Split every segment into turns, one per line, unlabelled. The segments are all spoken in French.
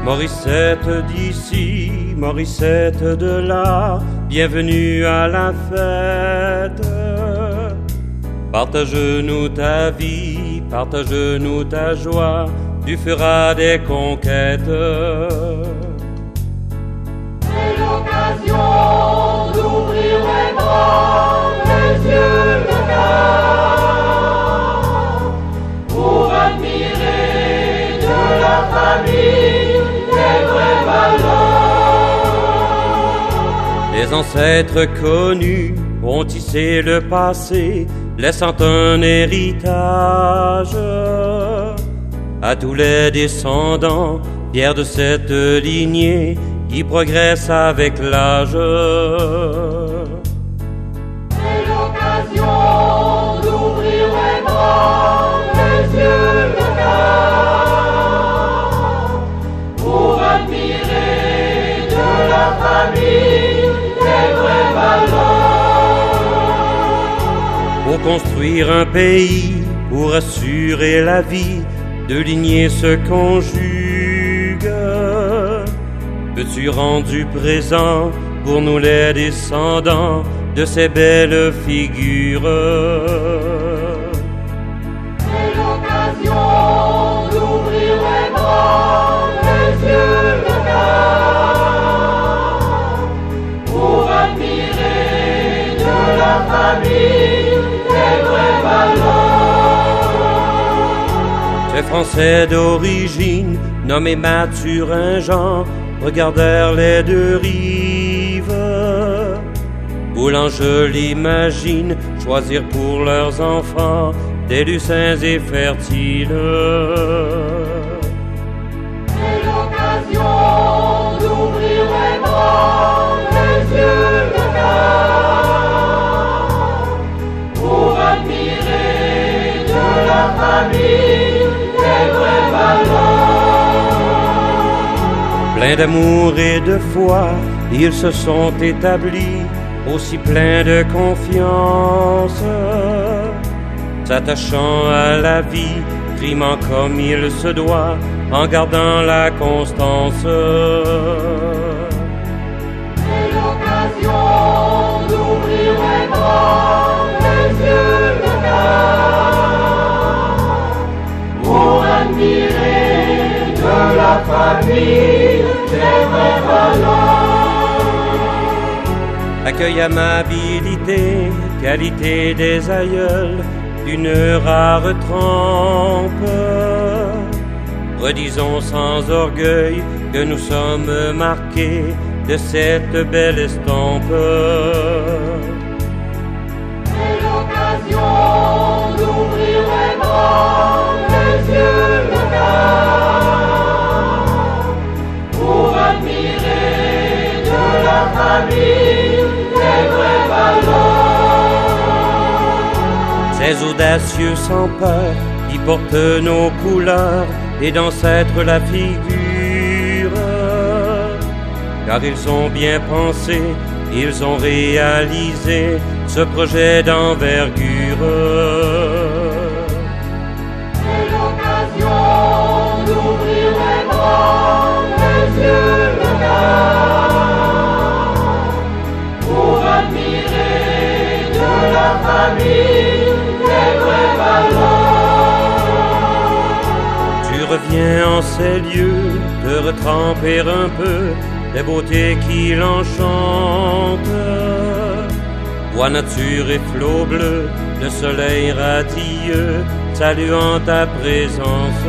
Morissette d'ici, Morissette de là, bienvenue à la fête. Partage-nous ta vie, partage-nous ta joie, tu feras des conquêtes.
C'est l'occasion d'ouvrir les bras, les yeux, le cœur, pour admirer de la famille les vraies valeurs.
Les ancêtres connus ont tissé le passé, laissant un héritage à tous les descendants, fiers de cette lignée qui progresse avec l'âge.
C'est l'occasion d'ouvrir les bras, les yeux, le cœur, pour admirer de la famille les vraies valeurs.
Pour construire un pays, pour assurer la vie, deux lignées se conjuguent. Peux-tu rendre du présent pour nous les descendants de ces belles figures?
C'est l'occasion d'ouvrir les bras, les yeux, le cœur, pour admirer de la famille les vraies valeurs.
Ces Français d'origine, nommés Mathurin-Jean, regardèrent les deux rives, voulant, je l'imagine, choisir pour leurs enfants des lieux sains et fertiles.
C'est l'occasion d'ouvrir les bras, les yeux, le cœur, pour admirer de la famille les vraies valeurs.
Pleins d'amour et de foi, ils se sont établis, aussi pleins de confiance, s'attachant à la vie, primant comme il se doit, en gardant la constance.
C'est l'occasion d'ouvrir les bras, les yeux, le cœur, pour admirer de la famille les vraies valeurs.
Accueil, amabilité, qualité des aïeuls, d'une rare trempe. Redisons sans orgueil que nous sommes marqués de cette belle estampe.
C'est l'occasion d'ouvrir les bras, les yeux, le cœur, pour admirer de la famille les vraies valeurs.
Ces audacieux sans peur qui portent nos couleurs et d'ancêtres la figure, car ils ont bien pensé, ils ont réalisé ce projet d'envergure.
C'est l'occasion d'ouvrir les bras, les yeux, le cœur, pour admirer de la famille les vraies valeurs.
Tu reviens en ces lieux, te retremper un peu des beautés qui l'enchantent. Bois nature et flots bleus, le soleil radieux, saluant ta présence.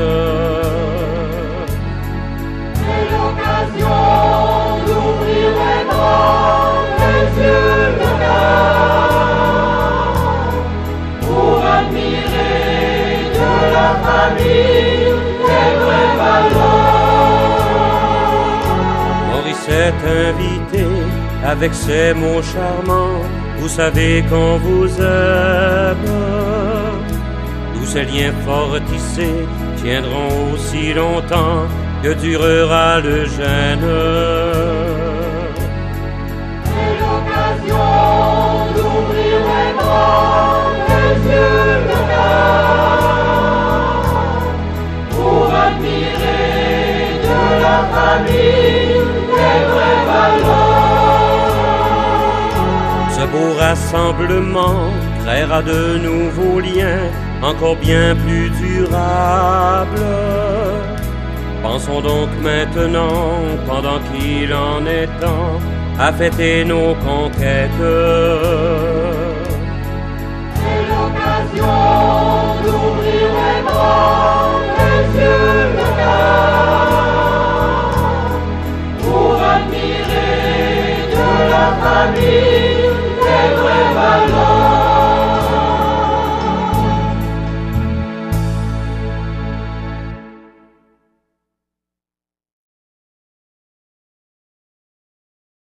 C'est l'occasion d'ouvrir les bras, les yeux, le cœur, pour admirer de la famille les vraies valeurs.
Morissette invité, avec ses mots charmants, vous savez qu'on vous aime. Tous ces liens forts tissés tiendront aussi longtemps que durera le gène.
C'est l'occasion d'ouvrir les bras, les yeux, le cœur, pour admirer de la famille
Ce beau rassemblement créera de nouveaux liens encore bien plus durables. Pensons donc maintenant, pendant qu'il en est temps, à fêter nos conquêtes.
C'est l'occasion d'ouvrir les bras, les yeux, le cœur, pour admirer de la famille